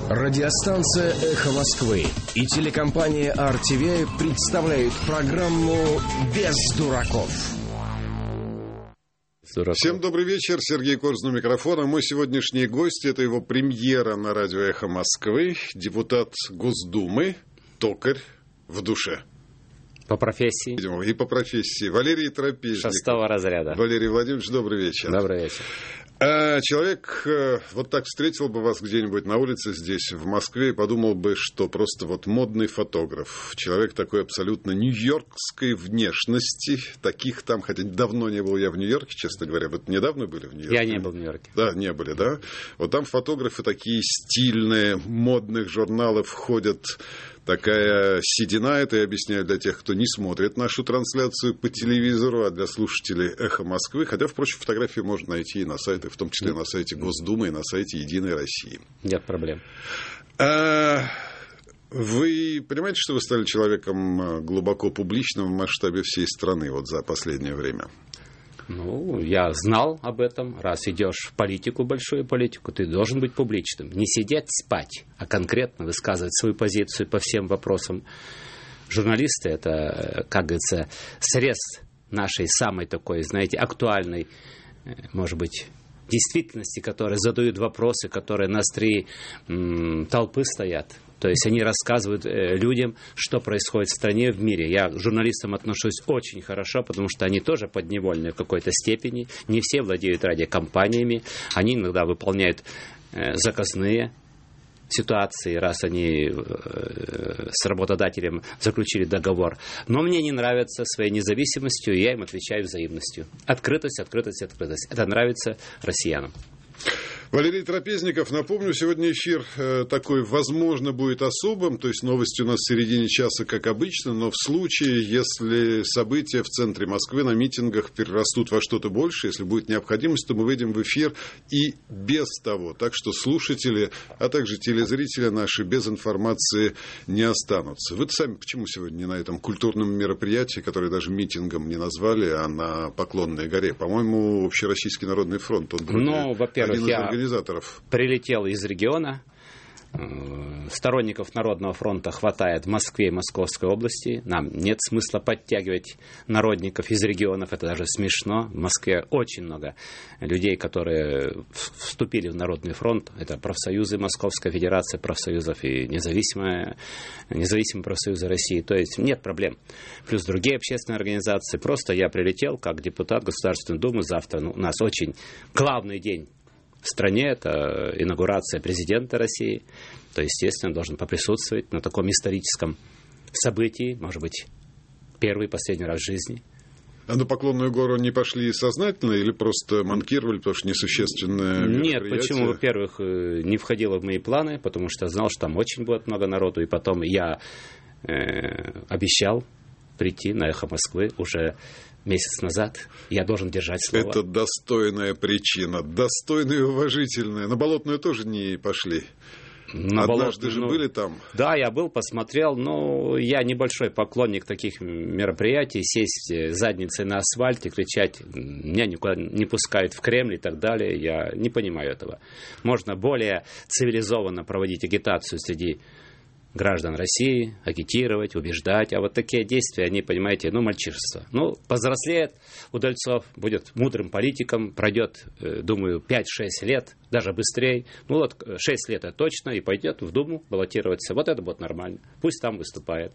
Радиостанция «Эхо Москвы» и телекомпания RTVI представляют программу «Без дураков». Всем добрый вечер, Сергей Корзун у микрофона. Мой сегодняшний гость — это его премьера на радио «Эхо Москвы», депутат Госдумы, токарь в душе. По профессии. И по профессии. Валерий Трапезников. 6-го разряда. Валерий Владимирович, добрый вечер. Добрый вечер. Человек вот так встретил бы вас где-нибудь на улице здесь, в Москве, и подумал бы, что просто вот модный фотограф. Человек такой абсолютно нью-йоркской внешности. Таких там, хотя давно не был я в Нью-Йорке, честно говоря. Вы недавно были в Нью-Йорке? Я не был в Нью-Йорке. Да, не были, да? Вот там фотографы такие стильные, модных журналов ходят. Такая седина, это я объясняю для тех, кто не смотрит нашу трансляцию по телевизору, а для слушателей «Эхо Москвы». Хотя, впрочем, фотографии можно найти и на сайтах, в том числе на сайте Госдумы и на сайте «Единой России». Нет проблем. Вы понимаете, что вы стали человеком глубоко публичным в масштабе всей страны вот за последнее время? Ну, я знал об этом. Раз идешь в политику, большую политику, ты должен быть публичным. Не сидеть, спать, а конкретно высказывать свою позицию по всем вопросам. Журналисты — это, как говорится, срез нашей самой такой, знаете, актуальной, может быть, действительности, которые задают вопросы, которые на острии толпы стоят. То есть они рассказывают людям, что происходит в стране, в мире. Я к журналистам отношусь очень хорошо, потому что они тоже подневольные в какой-то степени. Не все владеют радиокомпаниями. Они иногда выполняют заказные ситуации, раз они с работодателем заключили договор. Но мне не нравится своей независимостью, и я им отвечаю взаимностью. Открытость, открытость, открытость. Это нравится россиянам. Валерий Трапезников, напомню, сегодня эфир такой, возможно, будет особым, то есть новости у нас в середине часа, как обычно, но в случае, если события в центре Москвы на митингах перерастут во что-то большее, если будет необходимость, то мы выйдем в эфир и без того. Так что слушатели, а также телезрители наши без информации не останутся. Вы сами почему сегодня не на этом культурном мероприятии, которое даже митингом не назвали, а на Поклонной горе? По-моему, Общероссийский народный фронт, он один из организаторов. Прилетел из региона. Сторонников Народного фронта хватает в Москве и Московской области. Нам нет смысла подтягивать народников из регионов. Это даже смешно. В Москве очень много людей, которые вступили в Народный фронт. Это профсоюзы, Московская федерация профсоюзов и независимые профсоюзы России. То есть нет проблем. Плюс другие общественные организации. Просто я прилетел как депутат Государственной Думы. Завтра у нас очень главный день в стране, это инаугурация президента России, то, естественно, должен поприсутствовать на таком историческом событии, может быть, первый, последний раз в жизни. А на Поклонную гору не пошли сознательно или просто манкировали, потому что несущественное мероприятие? Нет, почему? Во-первых, не входило в мои планы, потому что знал, что там очень будет много народу, и потом я обещал прийти на «Эхо Москвы» уже месяц назад. Я должен держать слово. Это достойная причина, достойная и уважительная. На Болотную тоже не пошли. Однажды же были там. Да, я был, посмотрел, но я небольшой поклонник таких мероприятий. Сесть задницей на асфальте, кричать, меня никуда не пускают в Кремль и так далее. Я не понимаю этого. Можно более цивилизованно проводить агитацию среди граждан России, агитировать, убеждать. А вот такие действия, они, понимаете, мальчишество. Повзрослеет Удальцов, будет мудрым политиком, пройдет, думаю, 5-6 лет, даже быстрее. 6 лет это точно, и пойдет в Думу баллотироваться. Вот это будет нормально. Пусть там выступает.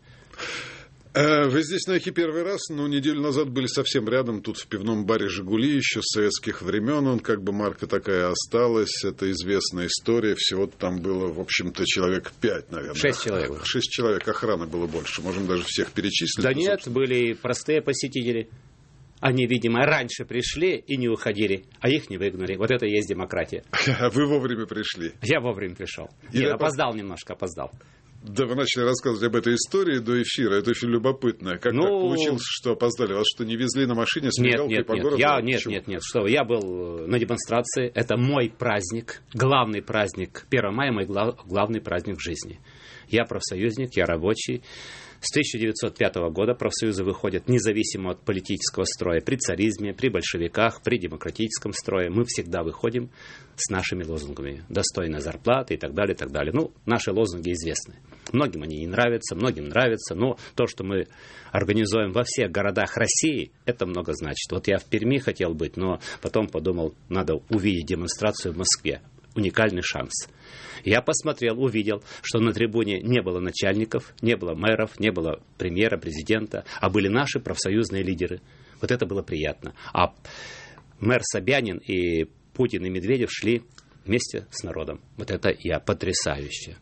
Вы здесь на «Эхе» первый раз, но неделю назад были совсем рядом, тут в пивном баре «Жигули» еще с советских времен, он как бы марка такая осталась, это известная история, всего там было, в общем-то, человек 5, наверное. 6 человек. 6 человек, охраны было больше, можем даже всех перечислить. Да нет, были простые посетители. Они, видимо, раньше пришли и не уходили, а их не выгнали. Вот это и есть демократия. А вы вовремя пришли? Я вовремя пришел. Опоздал немножко. Да, вы начали рассказывать об этой истории до эфира. Это очень любопытно. Как так получилось, что опоздали? Вас что, не везли на машине с мигалкой по городу? Нет. Что я был на демонстрации. Это мой праздник. Главный праздник. 1 мая мой главный праздник в жизни. Я профсоюзник, я рабочий. С 1905 года профсоюзы выходят независимо от политического строя. При царизме, при большевиках, при демократическом строе мы всегда выходим с нашими лозунгами. Достойная зарплата и так далее, и так далее. Ну, наши лозунги известны. Многим они не нравятся, многим нравятся, но то, что мы организуем во всех городах России, это много значит. Вот я в Перми хотел быть, но потом подумал, надо увидеть демонстрацию в Москве. Уникальный шанс. Я посмотрел, увидел, что на трибуне не было начальников, не было мэров, не было премьера, президента, а были наши профсоюзные лидеры. Вот это было приятно. А мэр Собянин и Путин и Медведев шли вместе с народом. Вот это потрясающе.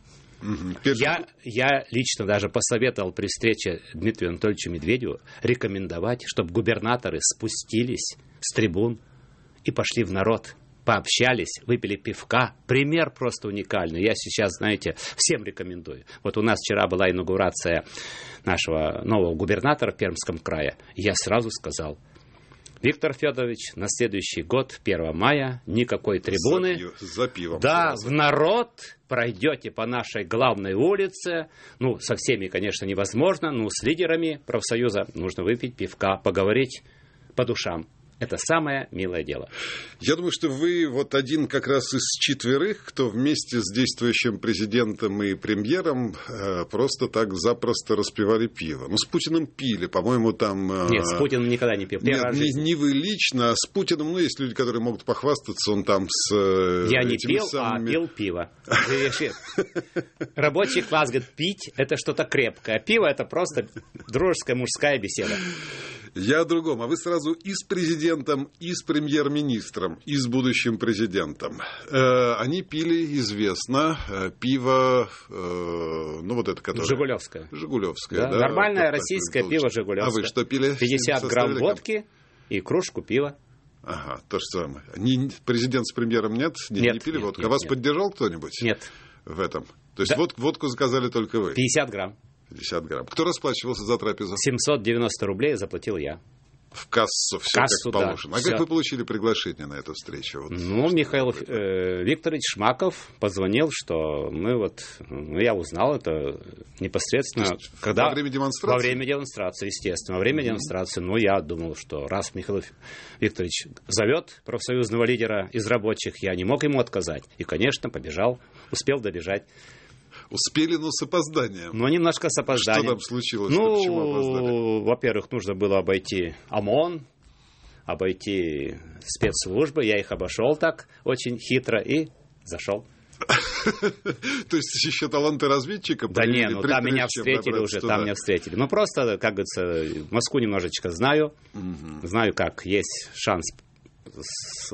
Я лично даже посоветовал при встрече Дмитрию Анатольевичу Медведеву рекомендовать, чтобы губернаторы спустились с трибун и пошли в народ. Пообщались, выпили пивка. Пример просто уникальный. Я сейчас, знаете, всем рекомендую. Вот у нас вчера была инаугурация нашего нового губернатора в Пермском крае. Я сразу сказал: Виктор Федорович, на следующий год, 1 мая, никакой трибуны. За пивом. Да, сразу. в народ пройдете по нашей главной улице. Ну, со всеми, конечно, невозможно, но с лидерами профсоюза нужно выпить пивка, поговорить по душам. Это самое милое дело. Я думаю, что вы вот один как раз из 4, кто вместе с действующим президентом и премьером просто так запросто распивали пиво. Ну, с Путиным пили, по-моему, там... Нет, с Путиным никогда не пил. Нет, не вы лично, а с Путиным, ну, есть люди, которые могут похвастаться, он там с... Я не пил, а пил пиво. Рабочий класс говорит, пить это что-то крепкое, а пиво это просто дружеская мужская беседа. Я о другом. А вы сразу и с президентом, и с премьер-министром, и с будущим президентом. Они пили, известно, пиво, ну вот это, которое... Жигулевское. Жигулевское, да. Нормальное российское пиво Жигулевское. А вы что пили? 50 грамм водки и кружку пива. Ага, то же самое. Президент с премьером нет? Не пили водку? А вас поддержал кто-нибудь? Нет. В этом? То есть водку заказали только вы? 50 грамм. 50 грамм. Кто расплачивался за трапезу? 790 рублей заплатил я. В кассу все как положено. Да, а как вы получили приглашение на эту встречу? Вот, ну, Михаил Викторович Шмаков позвонил, что мы вот... Ну, я узнал это непосредственно... Когда, во время демонстрации? Во время демонстрации, естественно. Во время демонстрации. Ну, я думал, что раз Михаил Викторович зовет профсоюзного лидера из рабочих, я не мог ему отказать. И, конечно, побежал, успел добежать. Успели, но с опозданием. Ну, немножко с опозданием. Что там случилось? Ну, почему опоздали? Во-первых, нужно было обойти ОМОН, обойти спецслужбы. Я их обошел так очень хитро и зашел. То есть еще таланты разведчика? Да не, ну там меня встретили уже, там меня встретили. Ну, просто, как говорится, Москву немножечко знаю. Знаю, как есть шанс с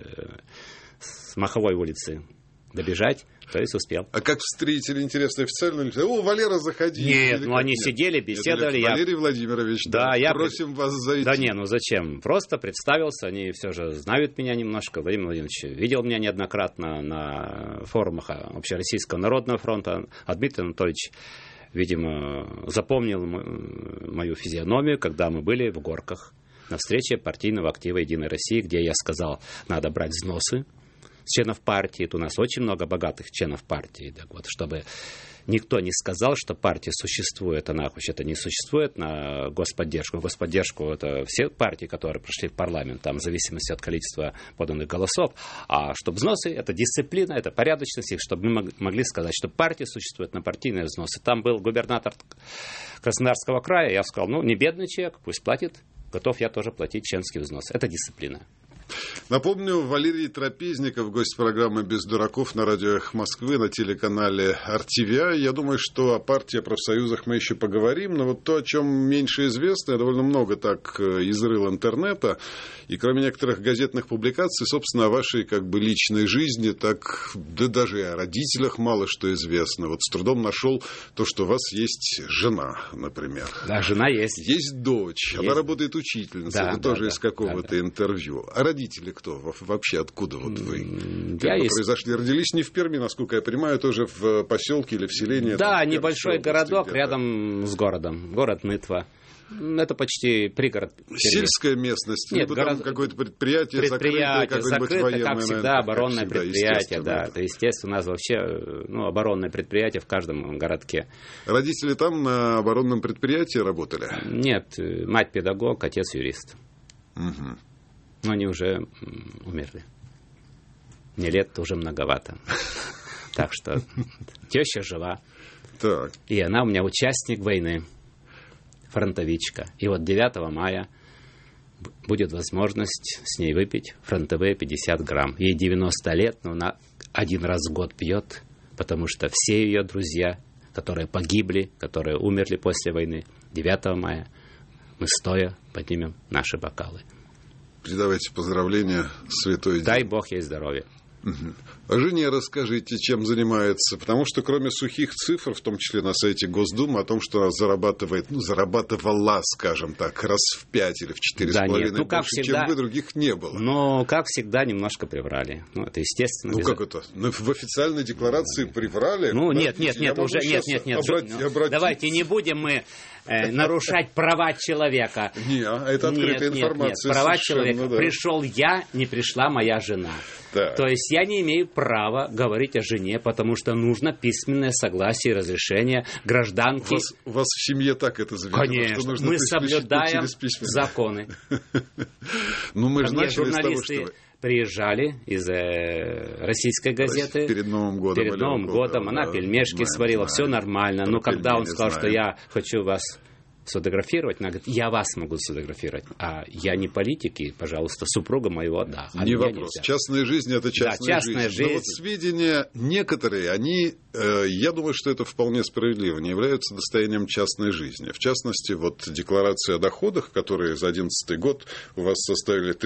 Маховой улицы добежать. То есть успел. А как встретили, интересно, официально? О, Валера, заходи. Нет, ну они сидели, беседовали. Валерий Владимирович, да, просим вас зайти. Да не, ну зачем? Просто представился, они все же знают меня немножко. Владимир Владимирович видел меня неоднократно на форумах Общероссийского народного фронта. А Дмитрий Анатольевич, видимо, запомнил мою физиономию, когда мы были в Горках на встрече партийного актива «Единой России», где я сказал, надо брать взносы с членов партии. Это у нас очень много богатых членов партии. Так вот, чтобы никто не сказал, что партия существует, она вообще-то не существует на господдержку. Господдержку это все партии, которые прошли в парламент, там в зависимости от количества поданных голосов. А чтобы взносы, это дисциплина, это порядочность, чтобы мы могли сказать, что партия существует на партийные взносы. Там был губернатор Краснодарского края, я сказал, ну, не бедный человек, пусть платит, готов я тоже платить членский взнос. Это дисциплина. Напомню, Валерий Трапезников, гость программы «Без дураков» на радио «Эхо Москвы», на телеканале RTVI. Я думаю, что о партии, о профсоюзах мы еще поговорим, но вот то, о чем меньше известно, я довольно много так изрыл интернета, и кроме некоторых газетных публикаций, собственно, о вашей как бы личной жизни, так да даже и о родителях мало что известно. Вот с трудом нашел то, что у вас есть жена, например. Да, жена есть. Есть дочь, есть. Она работает учительницей, да, это да, тоже из какого-то интервью. А родители кто? Вообще откуда вот вы? Как произошли? Родились не в Перми, насколько я понимаю, тоже в поселке или в селении? Да, небольшой городок рядом с городом. Город Нытва. Это почти пригород. Сельская местность? Нет, либо там какое-то предприятие закрытое, как всегда, оборонное предприятие, да. Это, естественно, у нас вообще оборонное предприятие в каждом городке. Родители там на оборонном предприятии работали? Нет, мать педагог, отец юрист. Угу. Но они уже умерли. Мне лет уже многовато. Так что теща жива. Так. И она у меня участник войны. Фронтовичка. И вот 9 мая будет возможность с ней выпить фронтовые 50 грамм. Ей 90 лет, но она один раз в год пьет, потому что все ее друзья, которые погибли, которые умерли после войны, 9 мая мы стоя поднимем наши бокалы. Передавайте поздравления святой день. Дай Бог ей здоровья. О жене расскажите, чем занимается, потому что кроме сухих цифр, в том числе на сайте Госдумы, о том, что она зарабатывает, зарабатывала, скажем так, раз в 5 или в 4,5 больше, всегда, чем вы, других не было. Но, как всегда, немножко приврали. Это естественно. Как это? В официальной декларации приврали? Нет. Давайте не будем мы нарушать права человека. Это открытая информация. Нет. Права человека. Да. Пришел я, не пришла моя жена. Да. То есть я не имею права говорить о жене, потому что нужно письменное согласие и разрешение гражданки. У вас в семье так это заведено? Конечно, что нужно мы соблюдаем законы. Мы же начали с того, что... Приезжали из российской газеты. Перед Новым годом. Перед Новым годом. Она пельмешки сварила, все нормально. Но когда он сказал, что я хочу вас сфотографировать, она говорит, я вас могу сфотографировать, а я не политик, и, пожалуйста, супруга моего, да. Не вопрос. Нельзя. Частная жизнь — это частная жизнь. Но вот сведения некоторые, они, я думаю, что это вполне справедливо, не являются достоянием частной жизни. В частности, вот декларация о доходах, которые за 2011 год у вас составили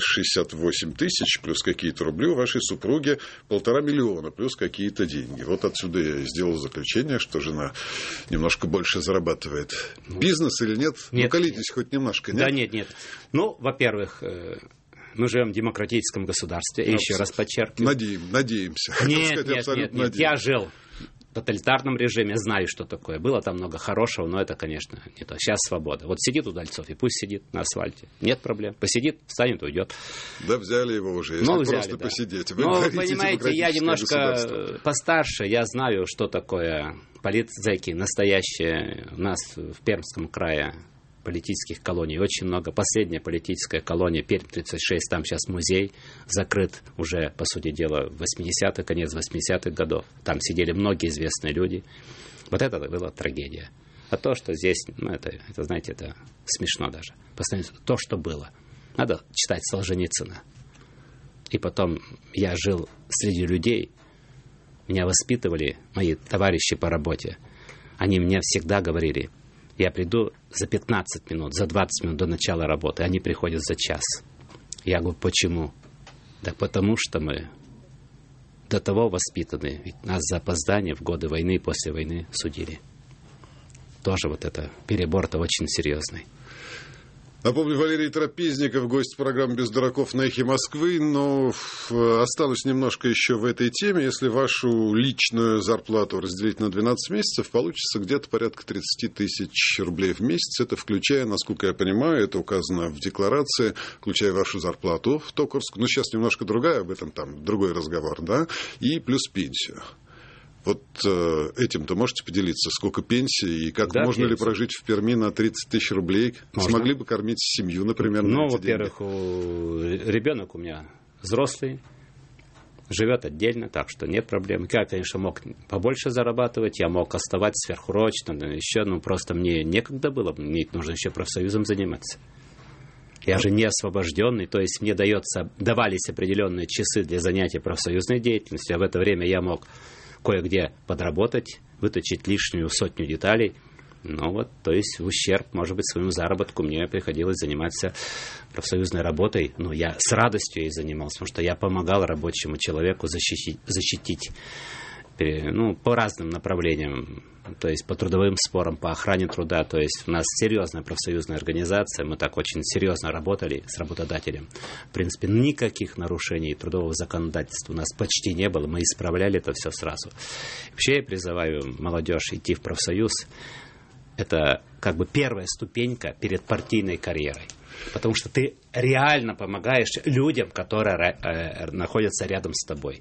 368 тысяч, плюс какие-то рубли, у вашей супруги 1,5 миллиона, плюс какие-то деньги. Вот отсюда я сделал заключение, что жена немножко больше зарабатывает. Бизнес или нет? Нет. Колитесь хоть немножко, нет? Да нет. Во-первых, мы живем в демократическом государстве, еще раз подчеркиваю. Надеемся. Нет. Я жил в тоталитарном режиме, знаю, что такое. Было там много хорошего, но это, конечно, не то. Сейчас свобода. Вот сидит Удальцов, и пусть сидит на асфальте. Нет проблем. Посидит, встанет, уйдет. Да взяли его уже, если просто посидеть. Вы понимаете, я немножко постарше, я знаю, что такое политзеки настоящие. У нас в Пермском крае политических колоний очень много. Последняя политическая колония, Пермь 36, там сейчас музей закрыт уже, по сути дела, в 80-х, конец 80-х годов. Там сидели многие известные люди. Вот это была трагедия. А то, что здесь, это знаете, это смешно даже. То, что было. Надо читать Солженицына. И потом я жил среди людей, меня воспитывали мои товарищи по работе. Они мне всегда говорили, я приду за 15 минут, за 20 минут до начала работы. Они приходят за час. Я говорю, почему? Да потому что мы до того воспитаны. Ведь нас за опоздание в годы войны и после войны судили. Тоже вот это перебор-то очень серьезный. Напомню, Валерий Трапезников, гость программы «Без дураков» на «Эхе Москвы». Но останусь немножко еще в этой теме. Если вашу личную зарплату разделить на 12 месяцев, получится где-то порядка 30 тысяч рублей в месяц. Это включая, насколько я понимаю, это указано в декларации, включая вашу зарплату в Токарску. Ну, сейчас немножко другая, об этом там другой разговор, да? И плюс пенсию. Вот этим-то можете поделиться? Сколько пенсии и как можно ли прожить в Перми на 30 тысяч рублей? Можно. Смогли бы кормить семью, например, на эти во-первых, ребенок у меня взрослый, живет отдельно, так что нет проблем. Я, конечно, мог побольше зарабатывать, я мог оставаться сверхурочно, еще, просто мне некогда было, мне нужно еще профсоюзом заниматься. Я же не освобожденный, то есть мне давались определенные часы для занятия профсоюзной деятельностью, а в это время я мог кое-где подработать, выточить лишнюю 100 деталей. То есть в ущерб, может быть, своему заработку мне приходилось заниматься профсоюзной работой. Я с радостью ей занимался, потому что я помогал рабочему человеку защитить по разным направлениям. То есть по трудовым спорам, по охране труда. То есть у нас серьезная профсоюзная организация. Мы так очень серьезно работали с работодателем. В принципе, никаких нарушений трудового законодательства у нас почти не было. Мы исправляли это все сразу. Вообще я призываю молодежь идти в профсоюз. это как бы первая ступенька перед партийной карьерой. Потому что ты реально помогаешь людям, которые находятся рядом с тобой.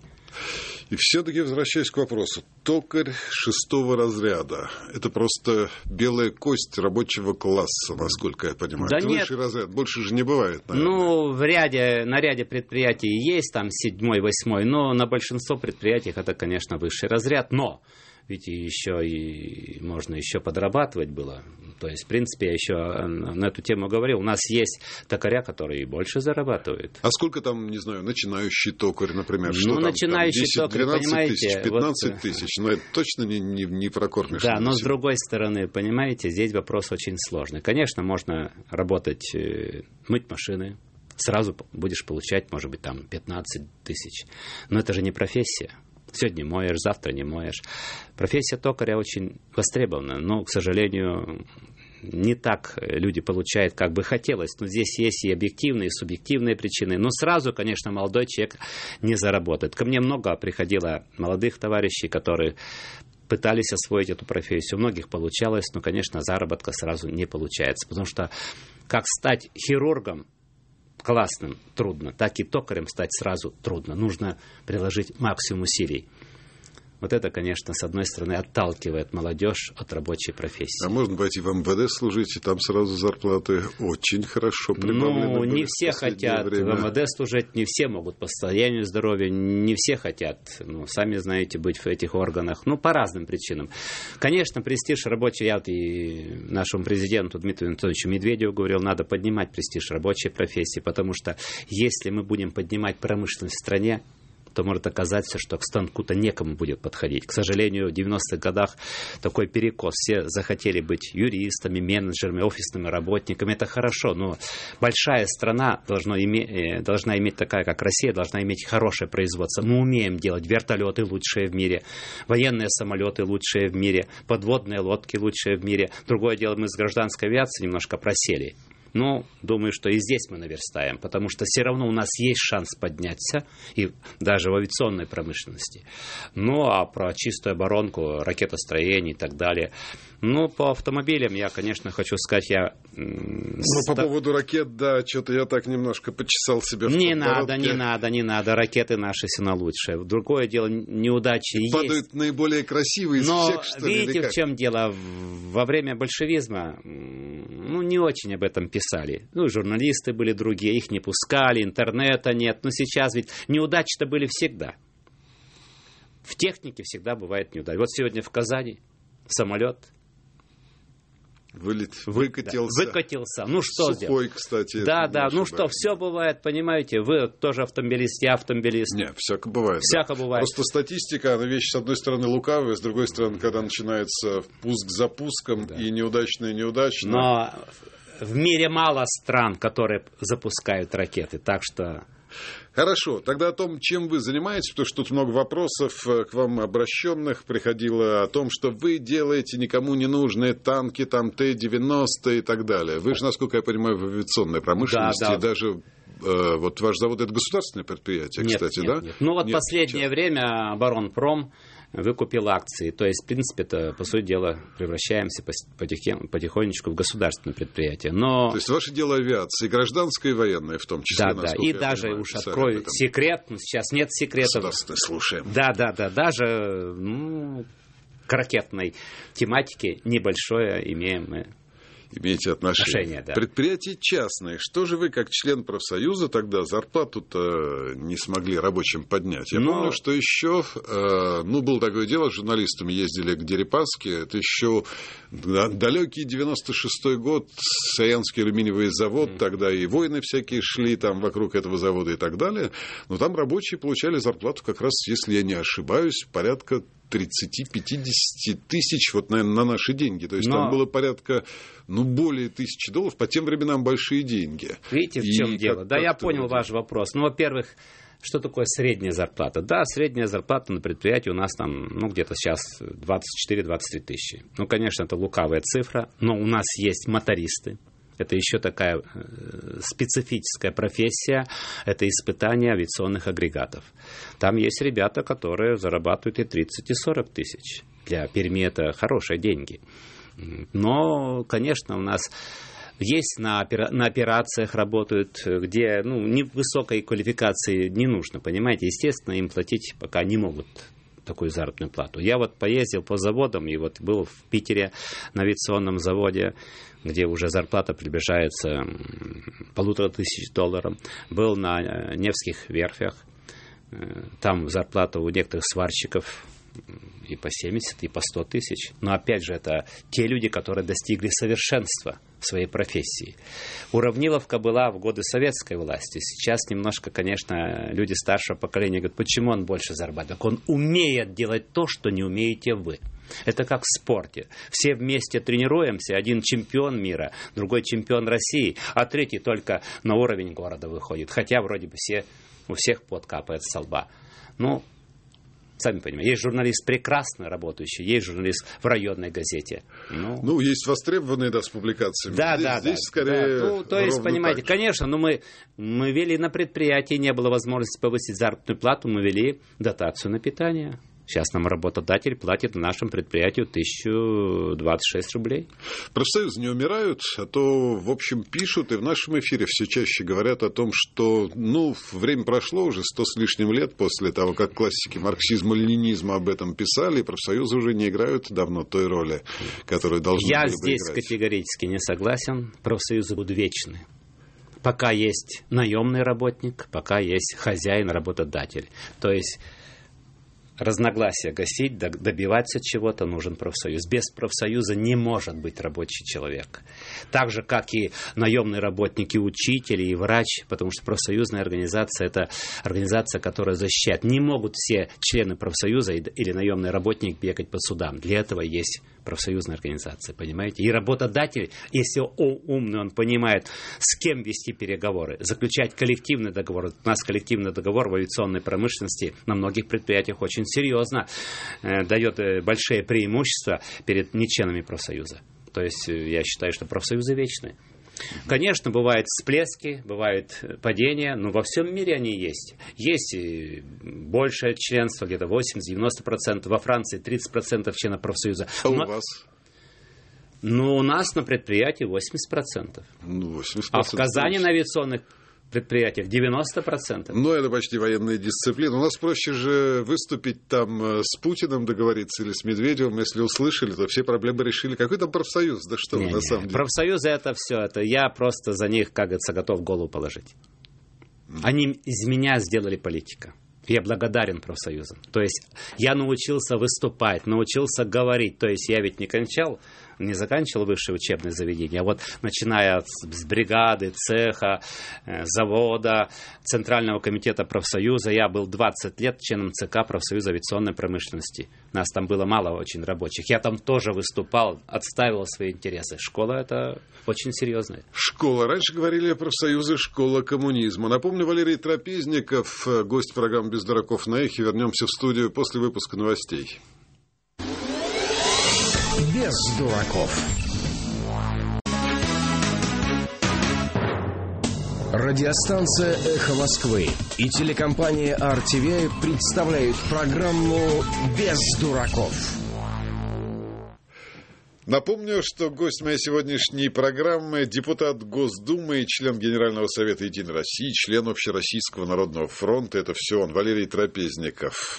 И все-таки, возвращаясь к вопросу, токарь 6-го разряда – это просто белая кость рабочего класса, насколько я понимаю. Да это нет. Высший разряд, больше же не бывает, наверное. Ну, на ряде предприятий есть там 7-й, 8-й, но на большинство предприятий это, конечно, высший разряд, но ведь еще и можно еще подрабатывать было. То есть, в принципе, я еще на эту тему говорил. У нас есть токаря, которые и больше зарабатывают. А сколько там, не знаю, начинающий токарь, например? Что Ну, там, начинающий 10, токарь, 12 понимаете, тысяч, 15 тысяч. Но это точно не прокормишь. Да, но с другой стороны, понимаете, здесь вопрос очень сложный. Конечно, можно работать, мыть машины. Сразу будешь получать, может быть, там 15 тысяч. Но это же не профессия. Сегодня моешь, завтра не моешь. Профессия токаря очень востребована, но, к сожалению, не так люди получают, как бы хотелось. Но здесь есть и объективные, и субъективные причины. Но сразу, конечно, молодой человек не заработает. Ко мне много приходило молодых товарищей, которые пытались освоить эту профессию. У многих получалось, но, конечно, заработка сразу не получается. Потому что как стать хирургом классным трудно, так и токарем стать сразу трудно. Нужно приложить максимум усилий. Вот это, конечно, с одной стороны, отталкивает молодежь от рабочей профессии. А можно пойти в МВД служить, и там сразу зарплаты очень хорошо прибавлены. Ну, не все хотят в МВД служить, не все могут по состоянию здоровья, не все хотят, ну, сами знаете, быть в этих органах, ну, по разным причинам. Конечно, престиж рабочий, я вот и нашему президенту Дмитрию Анатольевичу Медведеву говорил, надо поднимать престиж рабочей профессии, потому что если мы будем поднимать промышленность в стране, то может оказаться, что к станку-то некому будет подходить. К сожалению, в 90-х годах такой перекос. Все захотели быть юристами, менеджерами, офисными работниками. Это хорошо, но большая страна должна иметь такая, как Россия, должна иметь хорошее производство. Мы умеем делать вертолеты лучшие в мире, военные самолеты лучшие в мире, подводные лодки лучшие в мире. Другое дело, мы с гражданской авиацией немножко просели. Но думаю, что и здесь мы наверстаем, потому что все равно у нас есть шанс подняться, и даже в авиационной промышленности. Ну, а про чистую оборонку, ракетостроение и так далее. Ну, по автомобилям я, конечно, хочу сказать, по поводу ракет, да, что-то я так немножко почесал себя в подбородке. Не надо, ракеты наши все на лучшее. Другое дело, неудачи есть. Падают наиболее красивые из всех, что ли? Но видите, в чем дело? Во время большевизма, не очень об этом писали. Журналисты были другие, их не пускали, интернета нет. Но сейчас ведь неудачи-то были всегда. В технике всегда бывает неудача. Вот сегодня в Казани самолет выкатился. Ну что сделать? Сухой, кстати. Да. Ну что, все бывает, понимаете. Вы тоже автомобилист, я автомобилист. Нет, всяко бывает. Бывает. Просто статистика, она вещь, с одной стороны, лукавая, с другой стороны, когда начинается пуск за пуском, и неудачное. Но в мире мало стран, которые запускают ракеты, так что... Хорошо, тогда о том, чем вы занимаетесь, потому что тут много вопросов к вам обращенных приходило о том, что вы делаете никому не нужные танки, там Т-90 и так далее. Вы же, насколько я понимаю, в авиационной промышленности, да. Даже вот ваш завод — это государственное предприятие, кстати, да? Нет. Ну вот последнее время Оборонпром выкупил акции. То есть, в принципе, это, по сути дела, превращаемся потихонечку в государственное предприятие. Но... То есть, ваше дело авиации, гражданское и военное в том числе. Да. И даже, понимаю, уж открою секрет, сейчас нет секретов. Государственное слушаем. Да. Даже к ракетной тематике небольшое имеем мы. Имеете отношение. Да. Предприятия частные. Что же вы, как член профсоюза, тогда зарплату-то не смогли рабочим поднять? Я помню, что еще, было такое дело, с журналистами ездили к Дерипаске, это еще далекий 96-й год, Саянский алюминиевый завод, тогда и войны всякие шли там вокруг этого завода и так далее. Но там рабочие получали зарплату как раз, если я не ошибаюсь, порядка 30-50 тысяч, вот, наверное, на наши деньги. То есть там было порядка, более $1000, по тем временам большие деньги. Видите, в чем дело? Да, я понял ваш вопрос. Во-первых, что такое средняя зарплата? Да, средняя зарплата на предприятии у нас там, где-то сейчас 24-23 тысячи. Конечно, это лукавая цифра, но у нас есть мотористы. Это еще такая специфическая профессия, это испытание авиационных агрегатов. Там есть ребята, которые зарабатывают и 30, и 40 тысяч. Для Перми это хорошие деньги. Но, конечно, у нас есть на операциях работают, где высокой квалификации не нужно, понимаете. Естественно, им платить пока не могут такую заработную плату. Я вот поездил по заводам, и вот был в Питере на авиационном заводе, где уже зарплата приближается $1500. Был на Невских верфях, там зарплата у некоторых сварщиков и по 70, и по 100 тысяч. Но опять же, это те люди, которые достигли совершенства в своей профессии. Уравниловка была в годы советской власти. Сейчас немножко, конечно, люди старшего поколения говорят, почему он больше зарабатывает? Так он умеет делать то, что не умеете вы. Это как в спорте. Все вместе тренируемся, один чемпион мира, другой чемпион России, а третий только на уровень города выходит. Хотя вроде бы у всех пот капает со лба. Сами понимаете, есть журналист прекрасно работающий, есть журналист в районной газете. Есть востребованные, с публикациями. Здесь скорее то есть, понимаете, так. конечно, но мы вели на предприятии, не было возможности повысить заработную плату, мы вели дотацию на питание. Сейчас нам работодатель платит на нашем предприятии 1026 рублей. Профсоюзы не умирают, а то, в общем, пишут, и в нашем эфире все чаще говорят о том, что, время прошло уже 100 с лишним лет после того, как классики марксизма-ленинизма об этом писали, и профсоюзы уже не играют давно той роли, которую должны были бы играть. Я здесь категорически не согласен. Профсоюзы будут вечны. Пока есть наемный работник, пока есть хозяин-работодатель. То есть разногласия гасить, добиваться чего-то нужен профсоюз. Без профсоюза не может быть рабочий человек. Так же, как и наемные работники, учитель и врач, потому что профсоюзная организация – это организация, которая защищает. Не могут все члены профсоюза или наемный работник бегать по судам. Для этого есть профсоюзная организация, понимаете? И работодатель, если он умный, он понимает, с кем вести переговоры, заключать коллективный договор. У нас коллективный договор в авиационной промышленности на многих предприятиях очень серьезно дает большие преимущества перед нечленами профсоюза. То есть я считаю, что профсоюзы вечны. Конечно, бывают всплески, бывают падения, но во всем мире они есть. Есть большее членство, где-то 80-90%, во Франции 30% членов профсоюза. А у вас? У нас на предприятии 80%. 80%. А в Казани на авиационных предприятиях 90%. Это почти военная дисциплина. У нас проще же выступить там с Путиным, договориться, или с Медведевым. Если услышали, то все проблемы решили. Какой там профсоюз? Да что вы, на самом деле. Профсоюзы это все. Это я просто за них, как говорится, готов голову положить. Они из меня сделали политика. Я благодарен профсоюзам. То есть я научился выступать, научился говорить. То есть я ведь не заканчивал высшее учебное заведение, а вот начиная с бригады, цеха, завода, Центрального комитета профсоюза, я был 20 лет членом ЦК профсоюза авиационной промышленности. Нас там было мало очень рабочих. Я там тоже выступал, отстаивал свои интересы. Школа это очень серьезная. Школа. Раньше говорили профсоюзы, школа коммунизма. Напомню, Валерий Трапезников, гость программы «Без дураков» на Эхе. Вернемся в студию после выпуска новостей. Без дураков. Радиостанция «Эхо Москвы» и телекомпания RTVI представляют программу «Без дураков». Напомню, что гость моей сегодняшней программы — депутат Госдумы и член Генерального совета «Единой России», член Общероссийского народного фронта. Это все он, Валерий Трапезников.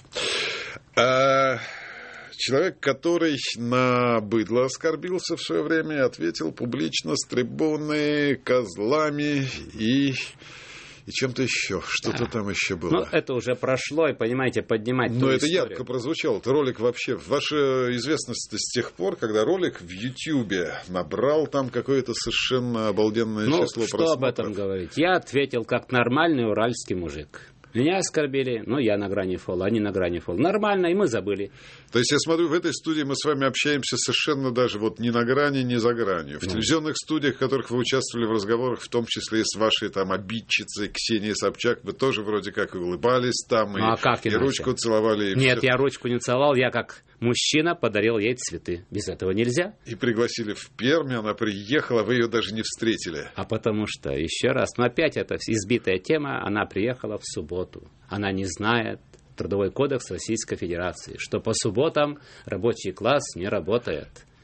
Человек, который на быдло оскорбился в свое время, ответил публично с трибуны козлами и чем-то еще. Что-то там еще было. Это уже прошло, и, понимаете, поднимать Но это историю. Ярко прозвучало. Это ролик вообще... Ваша известность с тех пор, когда ролик в Ютьюбе набрал там какое-то совершенно обалденное число что просмотров. Об этом говорить? Я ответил как нормальный уральский мужик. Меня оскорбили, я на грани фола, они на грани фола. Нормально, и мы забыли. То есть, я смотрю, в этой студии мы с вами общаемся совершенно даже не на грани, не за гранью. В телевизионных студиях, в которых вы участвовали в разговорах, в том числе и с вашей там обидчицей Ксенией Собчак, вы тоже вроде как и улыбались там, и ручку целовали. И Нет, я ручку не целовал, я как мужчина подарил ей цветы. Без этого нельзя. И пригласили в Пермь, она приехала, вы ее даже не встретили. А потому что, еще раз, опять это избитая тема, она приехала в субботу. Она не знает Трудовой кодекс Российской Федерации, что по субботам рабочий класс не работает.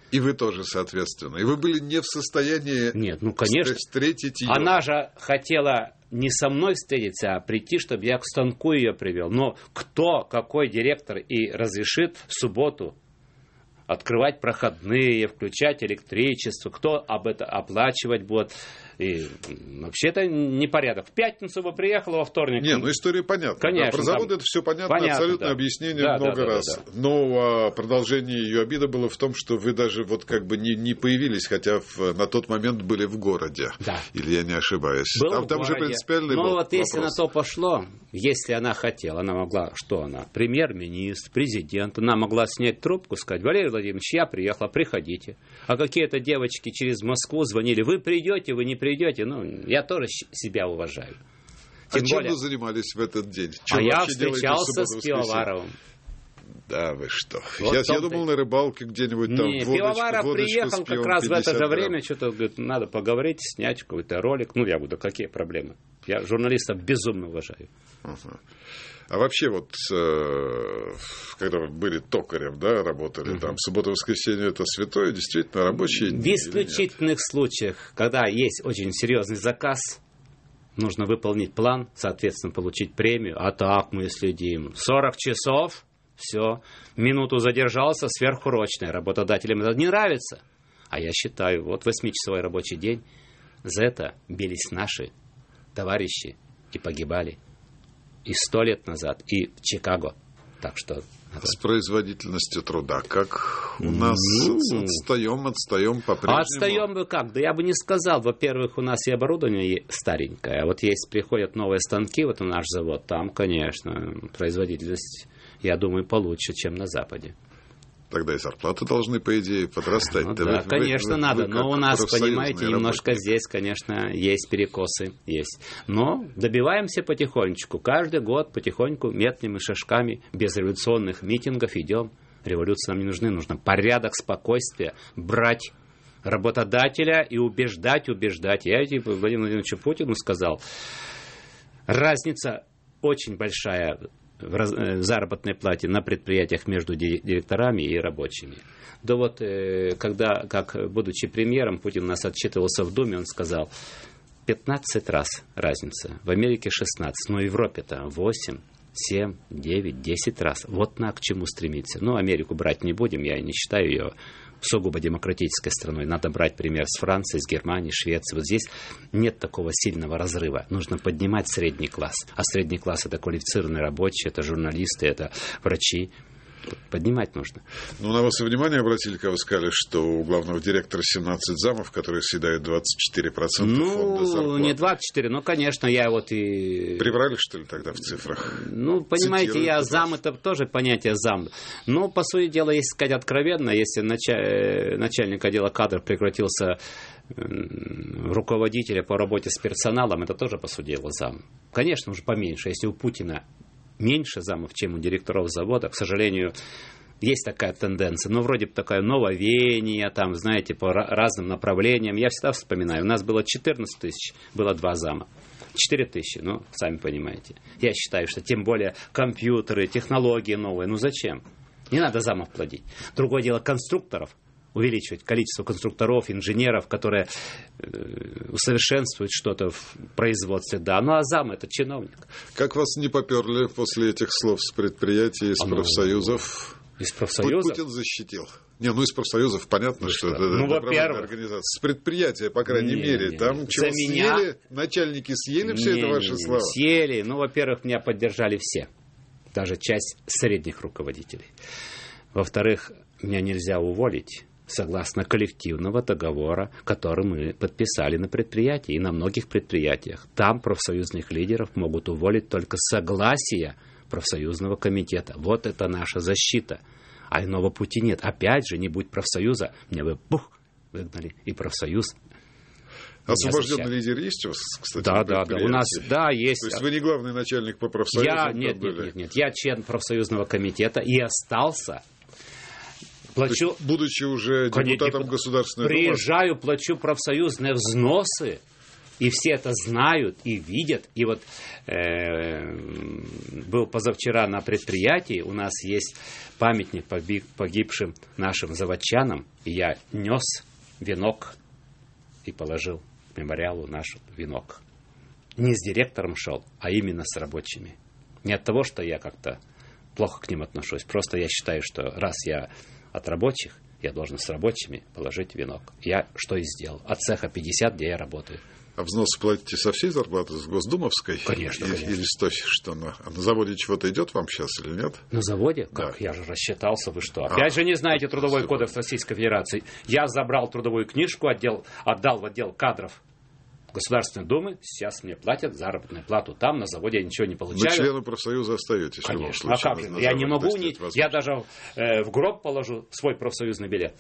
И вы тоже, соответственно. И вы были не в состоянии Нет, ну, конечно. Встретить ее. Она же хотела не со мной встретиться, а прийти, чтобы я к станку ее привел. Но кто, какой директор и разрешит в субботу открывать проходные, включать электричество, кто об этом оплачивать будет. И вообще это непорядок. В пятницу бы приехала, во вторник. Не, ну история понятна. Конечно. Да, про завод это все понятно, абсолютно, да. Объяснение много раз. Да. Но продолжение ее обиды было в том, что вы даже вот как бы не появились, хотя на тот момент были в городе. Да. Или я не ошибаюсь. Там уже принципиальный был вопрос. Вот если на то пошло, если она хотела, она могла, что она? Премьер-министр, президент, она могла снять трубку, сказать: Валерий Владимирович, я приехала, приходите. А какие-то девочки через Москву звонили: вы придете, вы не придете. Ну, я тоже себя уважаю. Тем чем вы занимались в этот день? Чем я встречался с Пивоваровым. Да вы что? Вот я думал, на рыбалке где-нибудь там. Не, Пивоваров приехал как раз в это же время, что-то говорит, надо поговорить, снять какой-то ролик. Ну, я говорю, да какие проблемы? Я журналистов безумно уважаю. А вообще вот, когда вы были токарем, да, работали, там, суббота-воскресенье это святое, действительно, рабочие дни? В исключительных случаях, когда есть очень серьезный заказ, нужно выполнить план, соответственно, получить премию, а так мы следим. 40 часов, все, минуту задержался, сверхурочная, работодателям это не нравится. А я считаю, вот 8-часовой рабочий день, за это бились наши товарищи и погибали. И 100 лет назад, и в Чикаго. Так что... С производительностью труда. Как у нас отстаем по-прежнему? Отстаем бы как? Да я бы не сказал. Во-первых, у нас и оборудование старенькое. А вот если приходят новые станки, вот на наш завод, там, конечно, производительность, я думаю, получше, чем на Западе. Тогда и зарплаты должны, по идее, подрастать. Ну, да, конечно, надо. Но у нас, понимаете, немножко здесь, конечно, есть перекосы. Есть. Но добиваемся потихонечку. Каждый год потихоньку, метными шажками, без революционных митингов идем. Революции нам не нужны. Нужно порядок, спокойствие, брать работодателя и убеждать. Я Владимиру Владимировичу Путину сказал, разница очень большая в заработной плате на предприятиях между директорами и рабочими. Да вот, когда, как будучи премьером, Путин нас отчитывался в Думе, он сказал, 15 раз разница, в Америке 16, но в Европе-то 8, 7, 9, 10 раз. Вот к чему стремиться. Ну, Америку брать не будем, я не считаю ее сугубо демократической страной. Надо брать пример с Франции, с Германии, Швеции. Вот здесь нет такого сильного разрыва. Нужно поднимать средний класс. А средний класс — это квалифицированные рабочие, это журналисты, это врачи. Поднимать нужно. Ну, на вас и внимание обратили, когда вы сказали, что у главного директора 17 замов, которые съедают 24% фонда зарплаты. Ну, не 24, но, конечно, я вот и... Приврали, что ли, тогда в цифрах? Ну, понимаете, я зам, это тоже понятие зам. Но, по сути дела, если сказать откровенно, если начальник отдела кадров превратился в руководителя по работе с персоналом, это тоже, по сути дела, зам. Конечно, уже поменьше. Если у Путина меньше замов, чем у директоров завода. К сожалению, есть такая тенденция. Ну, вроде бы такое нововвение, там, знаете, по разным направлениям. Я всегда вспоминаю, у нас было 14 тысяч, было 2 зама. 4 тысячи, ну, сами понимаете. Я считаю, что тем более компьютеры, технологии новые, ну зачем? Не надо замов плодить. Другое дело конструкторов. Увеличивать количество конструкторов, инженеров, которые усовершенствуют что-то в производстве. Да, ну а зам — это чиновник. Как вас не поперли после этих слов с предприятий, из профсоюзов? Из профсоюзов? Путин защитил. Не, ну из профсоюзов понятно, что это добровольная организация. С предприятия, по крайней мере. Там чего съели? Начальники съели все это ваши слова? Съели. Ну, во-первых, меня поддержали все. Даже часть средних руководителей. Во-вторых, меня нельзя уволить согласно коллективного договора, который мы подписали на предприятии и на многих предприятиях. Там профсоюзных лидеров могут уволить только с согласия профсоюзного комитета. Вот это наша защита. А иного пути нет. Опять же, не будь профсоюза, меня бы выгнали. И профсоюз. Освобожденный лидер есть у вас, кстати? Да. У нас, да, есть. То есть вы не главный начальник по профсоюзу? Нет. Я член профсоюзного комитета и остался. Плачу, будучи уже депутатом Государственной Думы? Приезжаю, плачу профсоюзные взносы. И все это знают и видят. И вот был позавчера на предприятии, у нас есть памятник погибшим нашим заводчанам, и я нес венок и положил к мемориалу наш венок. Не с директором шел, а именно с рабочими. Не от того, что я как-то плохо к ним отношусь, просто я считаю, что раз я от рабочих, я должен с рабочими положить венок. Я что и сделал. От цеха 50, где я работаю. А взносы платите со всей зарплаты, с Госдумовской? Конечно, конечно. Или с той, что на заводе чего-то идет вам сейчас или нет? На заводе? Как? Да. Я же рассчитался, вы что? Опять же не знаете Трудовой кодекс Российской Федерации. Я забрал трудовую книжку, отдал в отдел кадров Государственной Думы, сейчас мне платят заработную плату. Там на заводе я ничего не получаю. Вы членом профсоюза остаетесь? Конечно. А как же? Я не могу я даже в гроб положу свой профсоюзный билет.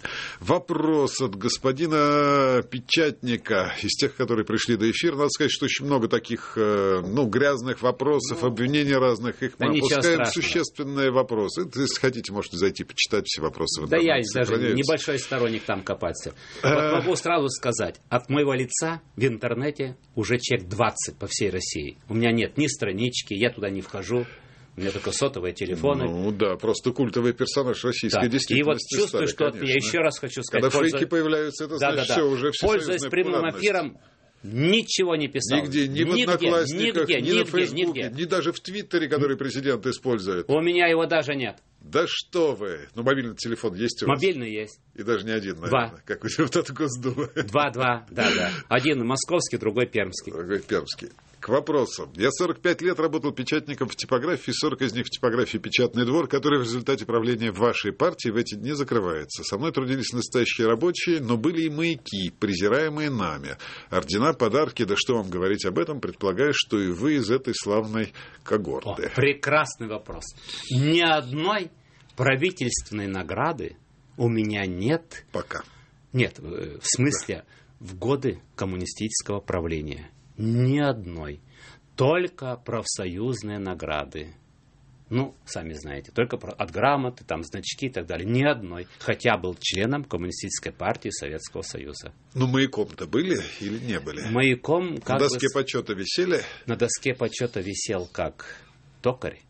Вопрос от господина Печатника, из тех, которые пришли до эфира. Надо сказать, что очень много таких грязных вопросов, обвинений разных. Их мы опускаем. Существенные вопросы. Если хотите, можете зайти почитать все вопросы в интернете. Да я даже небольшой сторонник там копаться. Вот могу сразу сказать, от моего лица в интернете уже человек 20 по всей России. У меня нет ни странички, я туда не вхожу. У меня только сотовые телефоны. Ну да, просто культовый персонаж российской действительности. И вот чувствую, что я еще раз хочу сказать. Когда фейки появляются, это значит все уже все. Пользуясь прямым эфиром, ничего не писал. Нигде, ни в Одноклассниках, ни на Фейсбуке, ни даже в Твиттере, который президент использует. У меня его даже нет. Да что вы! Ну, мобильный телефон есть у вас? Мобильный есть. И даже не один, наверное. 2. Как у депутата Госдумы. 2, да. Один московский, другой пермский. Другой пермский. К вопросу. Я 45 лет работал печатником в типографии, 40 из них в типографии «Печатный двор», который в результате правления вашей партии в эти дни закрывается. Со мной трудились настоящие рабочие, но были и маяки, презираемые нами. Ордена, подарки, да что вам говорить об этом, предполагаю, что и вы из этой славной когорты. Прекрасный вопрос. Ни одной правительственной награды у меня нет. Пока. Нет, в смысле, в годы коммунистического правления. Ни одной. Только профсоюзные награды. Ну, сами знаете, только от грамоты, там, значки и так далее. Ни одной. Хотя был членом Коммунистической партии Советского Союза. Ну, маяком-то были или не были? Маяком как на доске почета висели? На доске почета висел как токарь,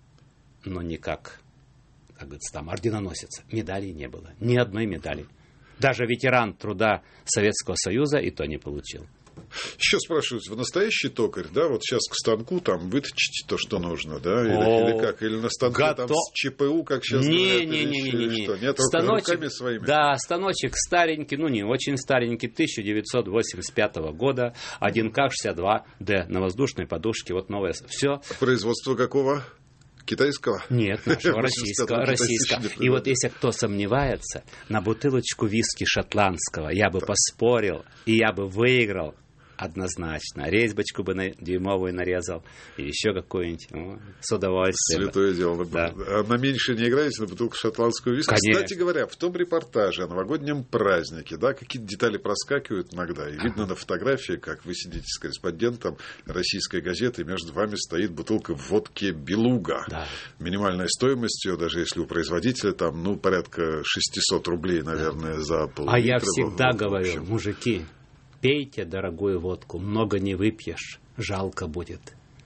но не как говорится, там, орденоносец. Медалей не было. Ни одной медали. Даже ветеран труда Советского Союза и то не получил. Еще спрашивают, вы настоящий токарь, да? Вот сейчас к станку там выточите то, что нужно, да? Или как? Или на станке там с ЧПУ, как сейчас говорят? Не. Нет, руками своими? Да, станочек старенький, ну не очень старенький, 1985 года, 1К62Д на воздушной подушке, вот новое. Все. Производство какого? Китайского? Нет, нашего российского. И вот если кто сомневается, на бутылочку виски шотландского я бы поспорил, и я бы выиграл однозначно. Резьбочку бы дюймовую нарезал, и еще какую-нибудь, с удовольствием. Святое дело. Да. А на меньше не играете, на бутылку шотландского виски? Конечно. Кстати говоря, в том репортаже о новогоднем празднике, да, какие-то детали проскакивают иногда, и видно на фотографии, как вы сидите с корреспондентом российской газеты, и между вами стоит бутылка водки «Белуга». Да. Минимальная стоимость ее, даже если у производителя там, порядка 600 рублей, наверное, за пол-литра. А я всегда говорю, мужики, пейте дорогую водку, много не выпьешь, жалко будет.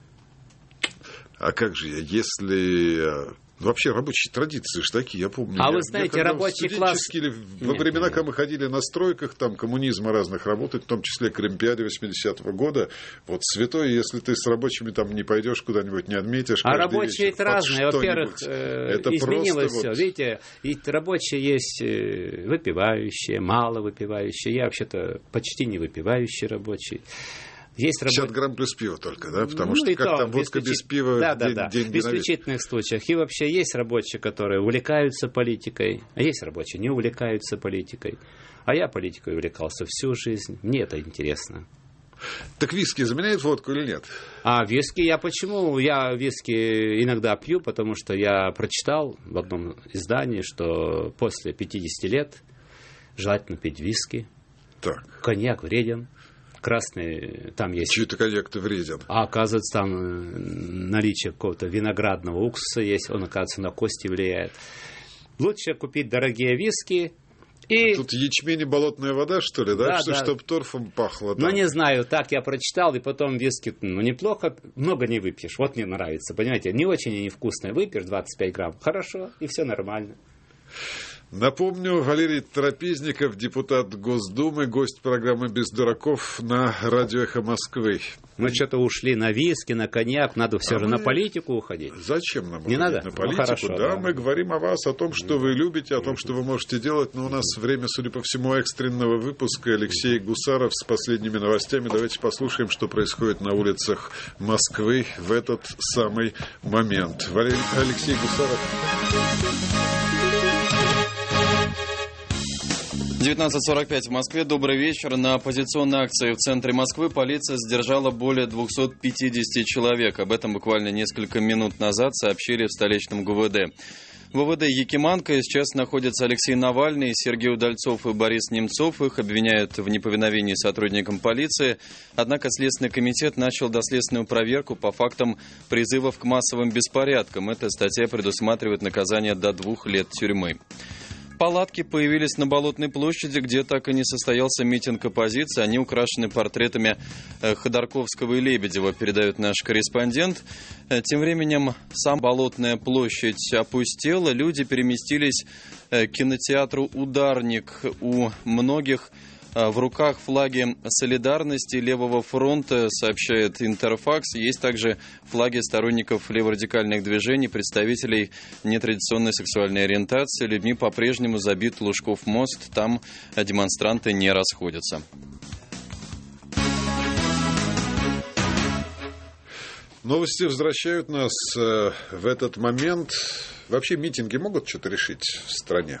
А как же я, если... Вообще рабочие традиции же такие, я помню. А вы знаете, рабочий класс... Во времена, когда мы ходили на стройках, там коммунизма разных работать, в том числе к Олимпиаде 80-го года, вот святое, если ты с рабочими там не пойдешь куда-нибудь, не отметишь. А рабочие это разные. Во-первых, это изменилось все. Вот... Видите, ведь рабочие есть выпивающие, мало выпивающие. Я вообще-то почти не выпивающий рабочий. 50 грамм плюс пиво только, да? Потому что как там водка без пива, деньги в исключительных случаях. И вообще есть рабочие, которые увлекаются политикой, а есть рабочие, не увлекаются политикой. А я политикой увлекался всю жизнь. Мне это интересно. Так виски заменяет водку или нет? А виски я почему? Я виски иногда пью, потому что я прочитал в одном издании, что после 50 лет желательно пить виски. Так. Коньяк вреден. Красный, там есть... Чей-то коньяк-то вреден. А оказывается, там наличие какого-то виноградного уксуса есть, он, оказывается, на кости влияет. Лучше купить дорогие виски И... Тут ячмень и болотная вода, что ли, да? Да. Чтоб торфом пахло. Ну, не знаю, так я прочитал, и потом виски, неплохо, много не выпьешь. Вот мне нравится, понимаете, не очень и невкусное. Выпьешь 25 грамм, хорошо, и все нормально. Напомню, Валерий Трапезников, депутат Госдумы, гость программы «Без дураков» на радио «Эхо Москвы». Мы что-то ушли на виски, на коньяк, надо все же на политику уходить. Зачем нам не надо? На политику? Хорошо, да, мы говорим о вас, о том, что вы любите, о том, что вы можете делать. Но у нас время, судя по всему, экстренного выпуска. Алексей Гусаров с последними новостями. Давайте послушаем, что происходит на улицах Москвы в этот самый момент. Алексей Гусаров. 19:45 в Москве. Добрый вечер. На оппозиционной акции в центре Москвы полиция задержала более 250 человек. Об этом буквально несколько минут назад сообщили в столичном ГУВД. В ВВД Якиманка сейчас находятся Алексей Навальный, Сергей Удальцов и Борис Немцов. Их обвиняют в неповиновении сотрудникам полиции. Однако Следственный комитет начал доследственную проверку по фактам призывов к массовым беспорядкам. Эта статья предусматривает наказание до 2 лет тюрьмы. Палатки появились на Болотной площади, где так и не состоялся митинг оппозиции. Они украшены портретами Ходорковского и Лебедева, передает наш корреспондент. Тем временем сам Болотная площадь опустела. Люди переместились к кинотеатру «Ударник». У многих в руках флаги солидарности Левого фронта, сообщает Интерфакс. Есть также флаги сторонников леворадикальных движений, представителей нетрадиционной сексуальной ориентации. Людьми по-прежнему забит Лужков мост. Там демонстранты не расходятся. Новости возвращают нас в этот момент. Вообще митинги могут что-то решить в стране?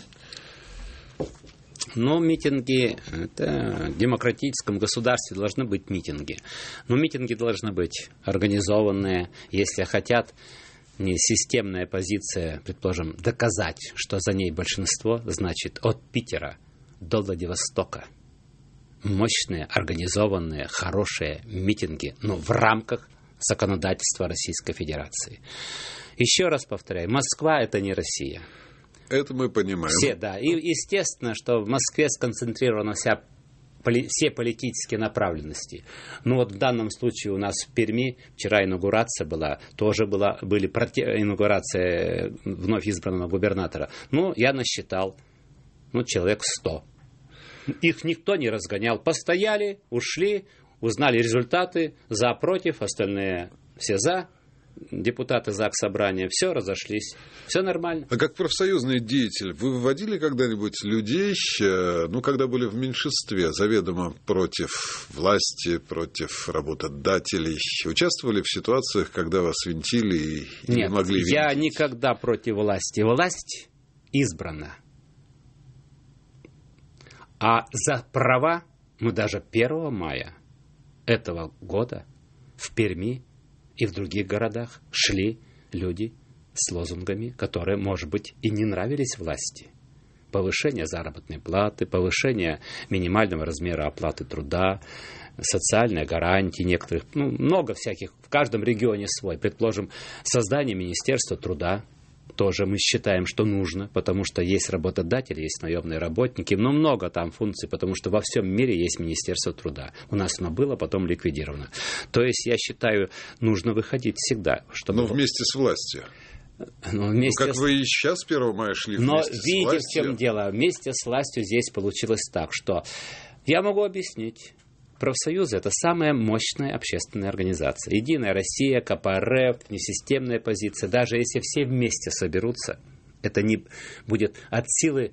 Но митинги, это в демократическом государстве должны быть митинги. Но митинги должны быть организованные, если хотят, не системная позиция, предположим, доказать, что за ней большинство, значит, от Питера до Владивостока. Мощные, организованные, хорошие митинги, но в рамках законодательства Российской Федерации. Еще раз повторяю, Москва – это не Россия. Это мы понимаем. Все, да. И естественно, что в Москве сконцентрированы все политические направленности. Ну вот в данном случае у нас в Перми вчера инаугурация была, были инаугурация вновь избранного губернатора. Ну, я насчитал, человек 100. Их никто не разгонял. Постояли, ушли, узнали результаты, за, против, остальные все за. Депутаты Заксобрания, все, разошлись, все нормально. А как профсоюзный деятель, вы выводили когда-нибудь людей, когда были в меньшинстве, заведомо против власти, против работодателей, участвовали в ситуациях, когда вас винтили и не могли винтить? Я никогда против власти. Власть избрана. А за права мы даже 1 мая этого года в Перми и в других городах шли люди с лозунгами, которые, может быть, и не нравились власти. Повышение заработной платы, повышение минимального размера оплаты труда, социальные гарантии некоторых, много всяких, в каждом регионе свой. Предположим, создание Министерства труда, тоже мы считаем, что нужно, потому что есть работодатели, есть наемные работники, но много там функций, потому что во всем мире есть Министерство труда. У нас оно было, потом ликвидировано. То есть, я считаю, нужно выходить всегда. Но вместе с властью. Как вы и сейчас 1 мая шли вместе с властью. Но видите, в чем дело. Вместе с властью здесь получилось так, что я могу объяснить. Профсоюзы – это самая мощная общественная организация. Единая Россия, КПРФ, несистемная позиция. Даже если все вместе соберутся, это не будет от силы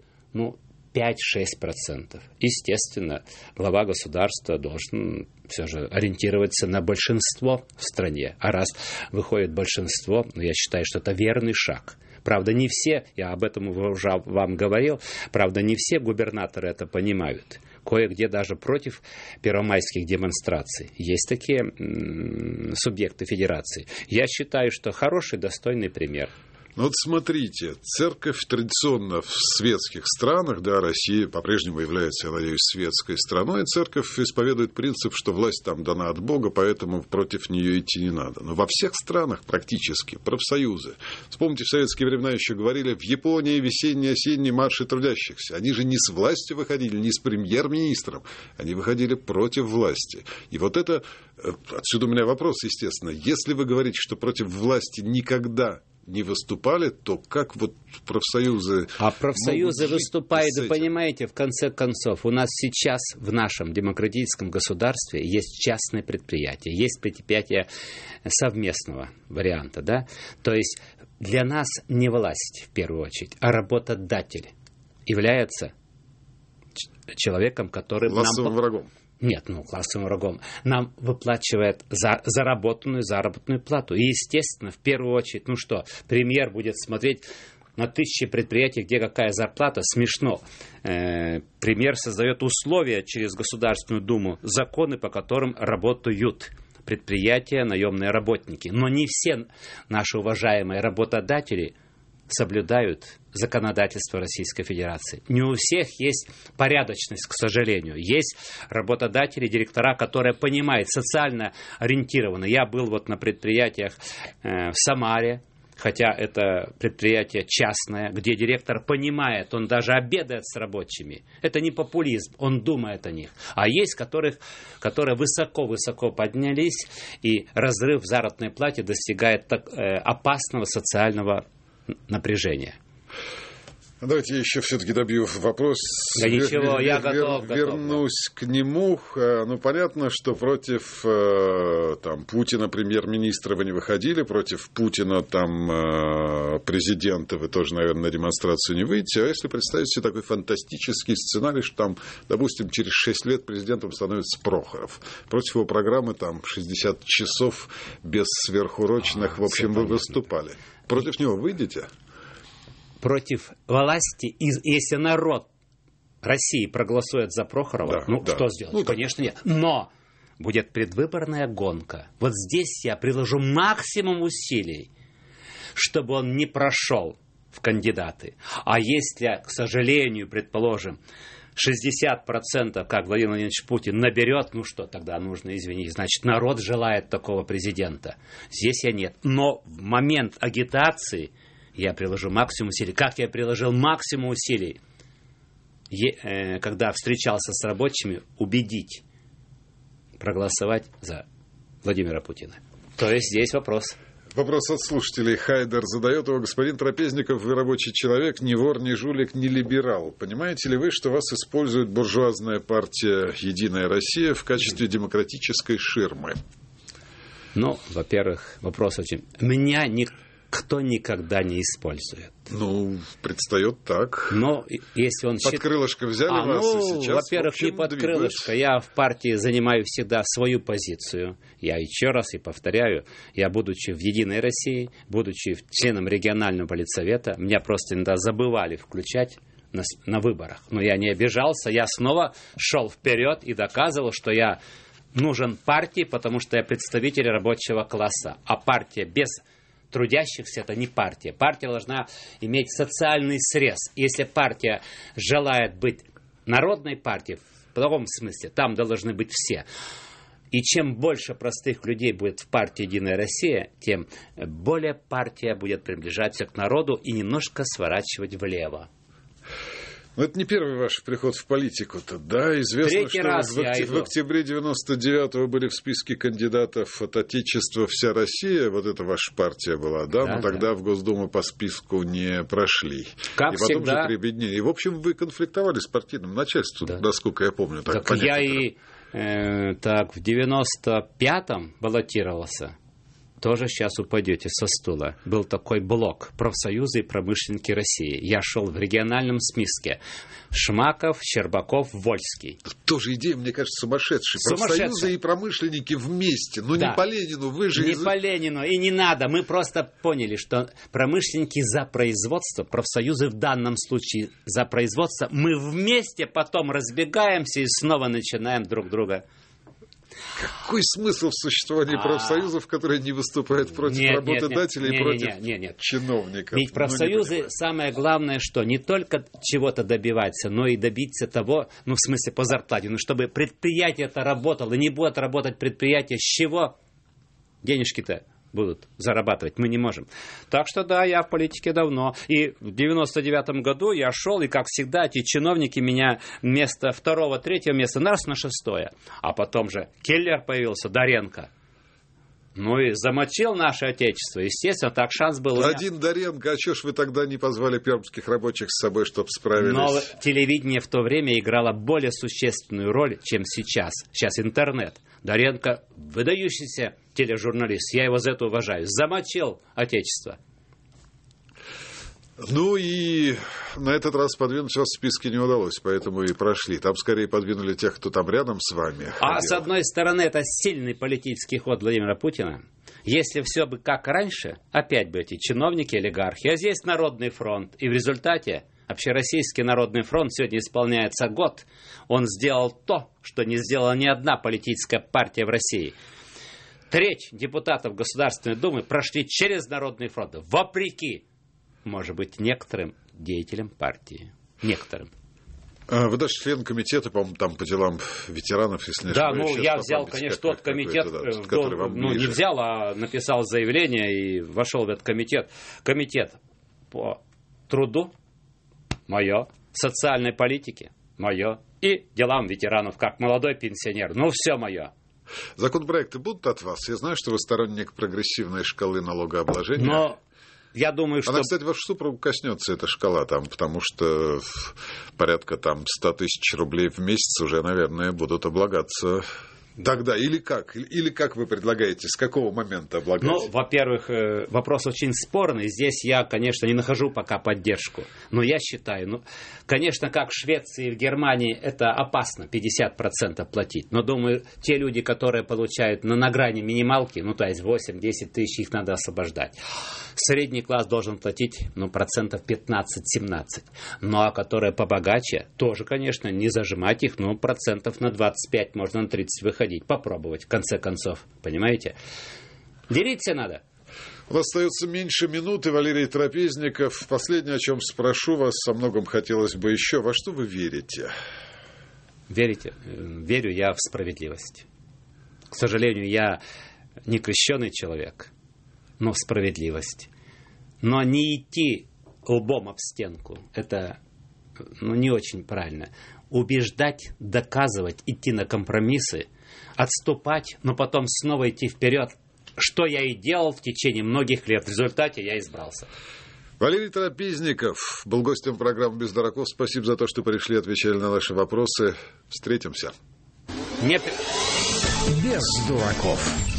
5-6%. Естественно, глава государства должен все же ориентироваться на большинство в стране. А раз выходит большинство, я считаю, что это верный шаг. Правда, не все, я об этом уже вам говорил, правда, не все губернаторы это понимают. Кое-где даже против первомайских демонстраций. Есть такие субъекты федерации. Я считаю, что хороший, достойный пример. Ну вот смотрите, церковь традиционно в светских странах, да, Россия по-прежнему является, я надеюсь, светской страной, церковь исповедует принцип, что власть там дана от Бога, поэтому против нее идти не надо. Но во всех странах практически профсоюзы. Вспомните, в советские времена еще говорили, в Японии весенние, осенние марши трудящихся. Они же не с власти выходили, не с премьер-министром, они выходили против власти. И вот это, отсюда у меня вопрос, естественно, если вы говорите, что против власти никогда не выступали, то как вот профсоюзы... А профсоюзы выступают, вы понимаете, в конце концов, у нас сейчас в нашем демократическом государстве есть частные предприятия, есть предприятия совместного варианта, да? То есть для нас не власть в первую очередь, а работодатель является человеком, который... Классовым врагом. Нет, классовым врагом. Нам выплачивает заработанную заработную плату. И, естественно, в первую очередь, премьер будет смотреть на тысячи предприятий, где какая зарплата. Смешно. Премьер создает условия через Государственную Думу, законы, по которым работают предприятия, наемные работники. Но не все наши уважаемые работодатели соблюдают законодательство Российской Федерации. Не у всех есть порядочность, к сожалению. Есть работодатели, директора, которые понимают, социально ориентированы. Я был на предприятиях в Самаре, хотя это предприятие частное, где директор понимает, он даже обедает с рабочими. Это не популизм, он думает о них. А есть, которые высоко-высоко поднялись, и разрыв в заработной плате достигает опасного социального напряжения. Давайте я еще все-таки добью вопрос. Да ничего, я готов. Вернусь к нему. Понятно, что против Путина, премьер-министра, вы не выходили, против Путина, президента, вы тоже, наверное, на демонстрацию не выйдете. А если представить себе такой фантастический сценарий, что допустим, через 6 лет президентом становится Прохоров. Против его программы 60 часов без сверхурочных, в общем, вы выступали. Против него выйдете? Против власти, если народ России проголосует за Прохорова, что сделать? Конечно, нет. Но будет предвыборная гонка. Вот здесь я приложу максимум усилий, чтобы он не прошел в кандидаты. А если, к сожалению, предположим, 60%, как Владимир Владимирович Путин, наберет, тогда нужно извинить. Значит, народ желает такого президента. Здесь я нет. Но в момент агитации я приложу максимум усилий. Как я приложил максимум усилий, когда встречался с рабочими, убедить проголосовать за Владимира Путина. То есть здесь вопрос. Вопрос от слушателей. Хайдер задает его. Господин Трапезников, вы рабочий человек, не вор, не жулик, не либерал. Понимаете ли вы, что вас использует буржуазная партия «Единая Россия» в качестве демократической ширмы? Во-первых, вопрос очень... Меня никто никогда не использует. Предстает так. Но если он под крылышко взяли вас и сейчас... Во-первых, не под крылышко. Я в партии занимаю всегда свою позицию. Я еще раз и повторяю, я, будучи в «Единой России», будучи членом регионального политсовета, меня просто иногда забывали включать на выборах. Но я не обижался, я снова шел вперед и доказывал, что я нужен партии, потому что я представитель рабочего класса. А партия без трудящихся — это не партия. Партия должна иметь социальный срез. Если партия желает быть народной партией, в таком смысле, там должны быть все. И чем больше простых людей будет в партии «Единая Россия», тем более партия будет приближаться к народу и немножко сворачивать влево. Это не первый ваш приход в политику-то, да? Известно, что в октябре 99-го были в списке кандидатов от Отечества «Вся Россия». Вот это ваша партия была, да? Но тогда в Госдуму по списку не прошли. Как и потом всегда. же приобъединили. И, в общем, вы конфликтовали с партийным начальством, насколько я помню. Так я и в 95-м баллотировался. Тоже сейчас упадете со стула. Был такой блок «Профсоюзы и промышленники России». Я шел в региональном списке. Шмаков, Щербаков, Вольский. Тоже идея, мне кажется, сумасшедшая. Профсоюзы и промышленники вместе. Не по Ленину, вы же... Не по Ленину, и не надо. Мы просто поняли, что промышленники за производство, профсоюзы в данном случае за производство. Мы вместе потом разбегаемся и снова начинаем друг друга Какой смысл в существовании профсоюзов, которые не выступают против работодателей и против чиновников? Ведь профсоюзы, самое главное, что не только чего-то добиваться, но и добиться того, в смысле по зарплате, чтобы предприятие-то работало, не будет работать предприятие, с чего денежки-то будут зарабатывать, мы не можем. Так что да, я в политике давно. И в 99-м году я шел, и как всегда, эти чиновники меня вместо 2-го, 3-го места на 6-е. А потом же Келлер появился, Доренко. И замочил наше отечество. Естественно, так шанс был. Один Доренко, а чё ж вы тогда не позвали пермских рабочих с собой, чтобы справились? Но телевидение в то время играло более существенную роль, чем сейчас. Сейчас интернет. Доренко выдающийся тележурналист. Я его за это уважаю. Замочил отечество. И на этот раз подвинуть вас в списке не удалось, поэтому и прошли. Там скорее подвинули тех, кто там рядом с вами. А с одной стороны, это сильный политический ход Владимира Путина. Если все бы как раньше, опять бы эти чиновники, олигархи, а здесь Народный фронт. И в результате Общероссийский народный фронт сегодня исполняется год. Он сделал то, что не сделала ни одна политическая партия в России. Треть депутатов Государственной Думы прошли через Народный фронт, вопреки, может быть, некоторым деятелям партии. Некоторым. Вы даже член комитета, по-моему, там по делам ветеранов, если не ошибаюсь. Да, я взял, конечно, тот комитет, который вам не взял, а написал заявление и вошел в этот комитет. Комитет по труду мое, социальной политике мое и делам ветеранов, как молодой пенсионер. Все мое. Законопроекты будут от вас? Я знаю, что вы сторонник прогрессивной шкалы налогообложения. Но я думаю, что... Она, кстати, вашу супругу коснется, эта шкала, потому что порядка 100 тысяч рублей в месяц уже, наверное, будут облагаться тогда. Или как? Или как вы предлагаете? С какого момента облагать? Во-первых, вопрос очень спорный. Здесь я, конечно, не нахожу пока поддержку. Но я считаю, конечно, как в Швеции и в Германии, это опасно 50% платить. Но, думаю, те люди, которые получают на грани минималки, то есть 8-10 тысяч, их надо освобождать. Средний класс должен платить, 15-17%. А которые побогаче, тоже, конечно, не зажимать их, процентов на 25, можно на 30 выходить. Попробовать, в конце концов. Понимаете? Делиться надо. У нас остается меньше минуты. Валерий Трапезников. Последнее, о чем спрошу вас, о многом хотелось бы еще. Во что вы верите? Верю я в справедливость. К сожалению, я не крещеный человек, но в справедливость. Но не идти лбом об стенку, это не очень правильно. Убеждать, доказывать, идти на компромиссы, отступать, но потом снова идти вперед, что я и делал в течение многих лет. В результате я избрался. Валерий Трапезников был гостем программы «Без дураков». Спасибо за то, что пришли, отвечали на наши вопросы. Встретимся. Без дураков.